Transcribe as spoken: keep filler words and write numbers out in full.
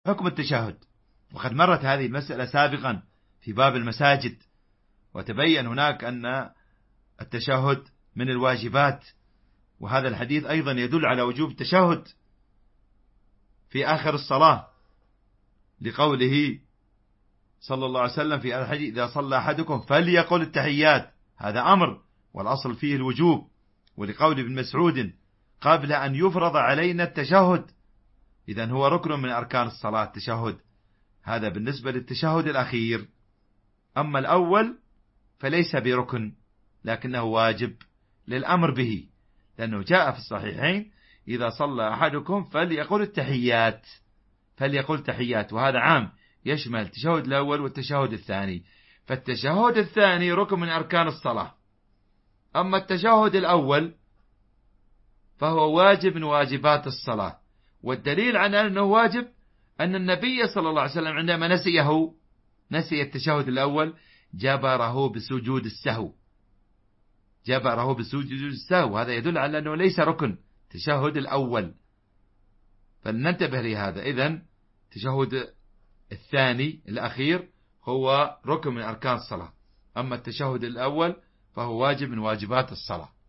حكم التشهد. وقد مرت هذه المسألة سابقا في باب المساجد، وتبين هناك أن التشهد من الواجبات، وهذا الحديث أيضا يدل على وجوب التشهد في آخر الصلاة، لقوله صلى الله عليه وسلم في الحديث: إذا صلى أحدكم فليقل التحيات، هذا أمر والأصل فيه الوجوب. ولقول ابن مسعود: قبل أن يفرض علينا التشهد، إذن هو ركن من أركان الصلاة التشهد. هذا بالنسبة للتشهد الأخير. أما الأول فليس بركن، لكنه واجب للأمر به، لأنه جاء في الصحيحين: إذا صلى أحدكم فليقل التحيات، فليقل تحيات، وهذا عام يشمل التشهد الأول والتشهد الثاني. فالتشهد الثاني ركن من أركان الصلاة، أما التشهد الأول فهو واجب من واجبات الصلاة. والدليل على أنه واجب أن النبي صلى الله عليه وسلم عندما نسيه نسي التشهد الأول جبره بسجود السهو، جبره بسجود السهو، هذا يدل على أنه ليس ركن التشهد الأول، فلننتبه لهذا. إذن التشهد الثاني الأخير هو ركن من أركان الصلاة، أما التشهد الأول فهو واجب من واجبات الصلاة.